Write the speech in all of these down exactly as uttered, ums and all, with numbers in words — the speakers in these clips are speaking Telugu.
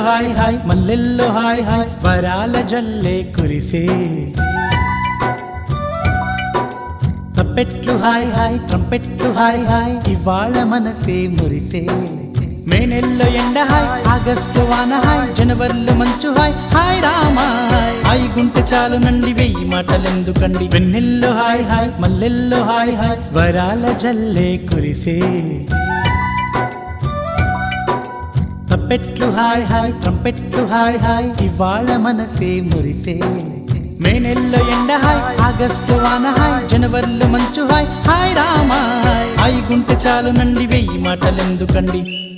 హాయ్ హాయ్ మల్లెల్లో హాయ్ హాయ్ వరాల జల్లే కురిసే తప్పెట్లు హాయ్ హాయ్ ట్రంపెట్లు హాయ్ హాయ్ ఇవాళ మనసే మురిసే మే నెల్లో ఎండ హాయ్ ఆగస్టు వాన హాయ్ జనవరిలో మంచు హాయ్ హాయ్ రామా హాయ్ గుంటె చాలు నండి వెయ్యి మాటలెందుకండి వెన్నెల్లో హాయ్ హాయ్ మల్లెల్లో హాయ్ హాయ్ వరాల జల్లే కురిసే తప్పెట్లు హాయ్ హాయ్ ట్రంపెట్లు హాయ్ హాయ్ ఇవాళ మనసే మురిసే మే నెల్లో ఎండ హాయ్ ఆగస్టు వాన హాయ్ జనవరిలో మంచు హాయ్ హాయ్ రామా హాయ్ గుంటె చాలు నండి వెయ్యి మాటలెందుకండి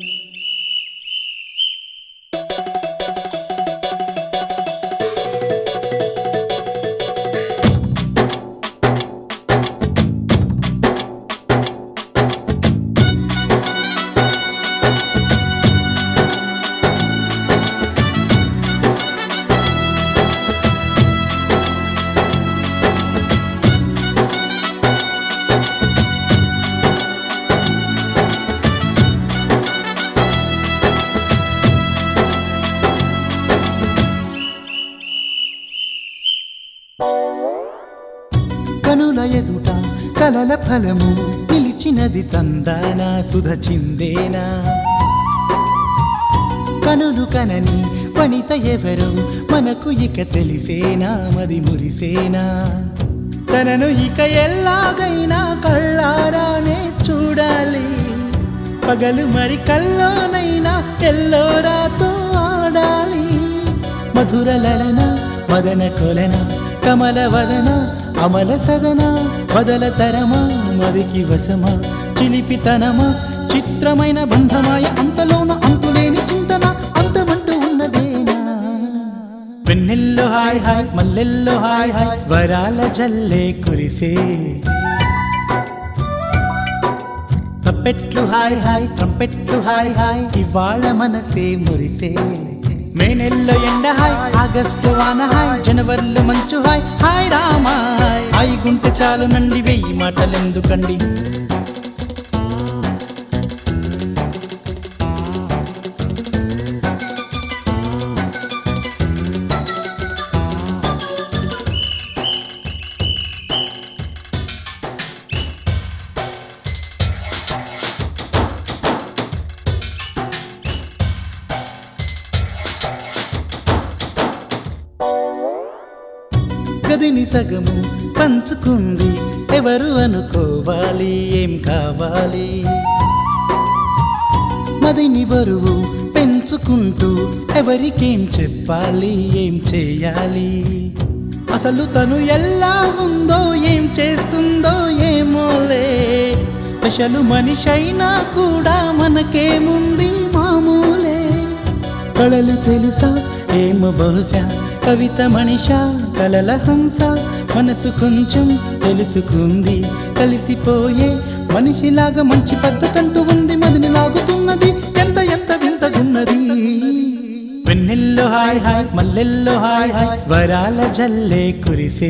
కనుల ఎదుట కలల ఫలము పిలిచినది తందానా సుధ చిందేనా కనులు కనని వనిత ఎవరు మనకు ఇక తెలిసేనా మది మురిసేనా తనను ఇక ఎల్లాగైనా కళ్ళారానే చూడాలి పగలు మరి కల్లోనైనా ఎల్లోరాతో ఆడాలి మధుర లలన మదన కొలన కమల వదన అమల సదన బదల తరమా మదికి వశమా చిలిపితనమా చిత్రమైన బంధమాయ అంతలోన అంతులేని చింతన అంతమంటూ ఉన్నదేనా వెన్నెల్లో హాయ్ హాయ్ మల్లెల్లో హాయ్ హాయ్ వరాల జల్లే కురిసే తప్పెట్లు హాయ్ హాయ్ ట్రంపెట్లు హాయ్ హాయ్ ఇవాళ మనసే మురిసే మే నెల్లో ఎండ హాయ్ ఆగస్టు వాన హాయ్ జనవరిలో మంచు హాయ్ హాయ్ రామా హాయ్ గుంటె చాలు నండి వెయ్యి మాటలెందుకండి గదిని సగము పంచుకుంది ఎవరు అనుకోవాలి ఏం కావాలి మదిని బరువు పెంచుకుంటూ ఎవరికేం చెప్పాలి ఏం చేయాలి అసలు తను ఎలా ఉందో ఏం చేస్తుందో ఏమోలే స్పెషల్ మనిషైనా కూడా మనకేముంది మామూలే కళలు తెలుసా ఏమో బహుశా కవిత మనిషా కలల హంస మనసు కొంచెం తెలుసుకుంది కలిసిపోయే మనిషిలాగా మంచి పద్ధతంటూ ఉంది మదిని లాగుతున్నది ఎంత ఎంత వింతగున్నది వెన్నెల్లో హాయ్ హాయ్ మల్లెల్లో హాయ్ హాయ్ వరాల జల్లే కురిసే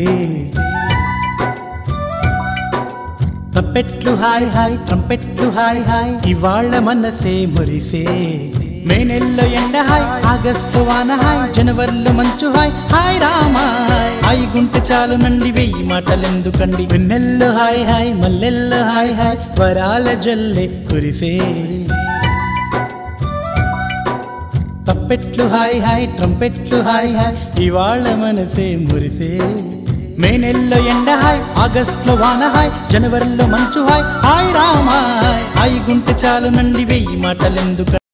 తప్పెట్లు హాయ్ హాయ్ ట్రంపెట్లు హాయ్ హాయ్ ఇవాళ మనసే మురిసే మే నెల్లో ఎండ హాయ్ ఆగస్టు వాన హాయ్ జనవరిలో మంచు హాయ్ హాయ్ రామా హాయ్ గుంటె చాలు నండి వెయ్యి మాటలెందుకండి వెన్నెల్లో హాయ్ హాయ్ మల్లెల్లో హాయ్ హాయ్ వరాల జల్లే కురిసే తప్పెట్లు హాయ్ హాయ్ ట్రంపెట్లు హాయ్ హాయ్ ఇవాళ మనసే మురిసే మే నెల్లో ఎండ హాయ్ ఆగస్టులో వాన హాయ్ జనవరిలో మంచు హాయ్ హాయ్ రామా హాయ్ గుంటె చాలు నండి వెయ్యి మాటలెందుకండి